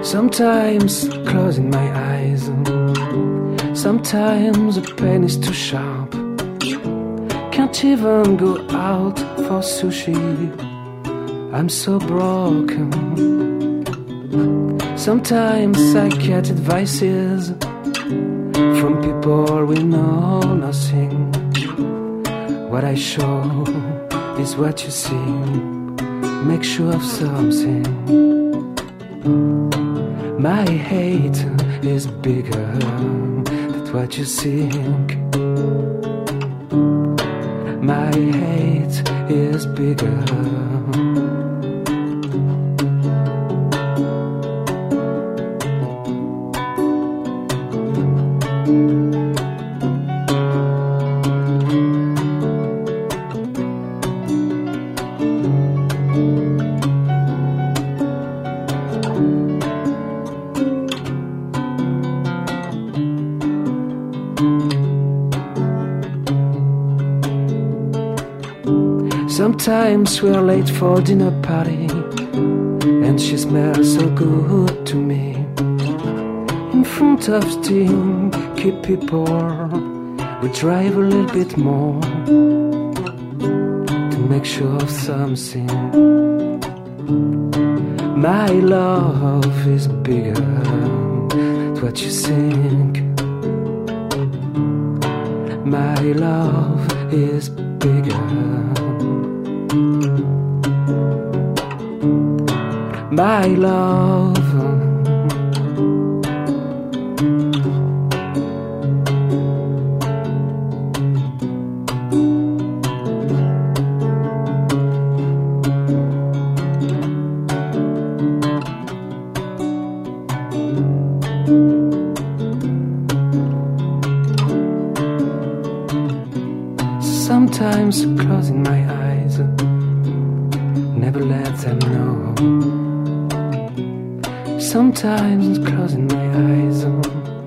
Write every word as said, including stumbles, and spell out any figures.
Sometimes closing my eyes, sometimes the pain is too sharp. Can't even go out for sushi, I'm so broken. Sometimes I get advices from people we know nothing. What I show is what you see. Make sure of something. My hate is bigger than what you think. My hate is bigger. Sometimes we're late for dinner party, and she smells so good to me. In front of stinky people, we drive a little bit more to make sure of something. My love is bigger than what you think. My love is bigger. My love. Sometimes closing my eyes, never let them know. Sometimes closing my eyes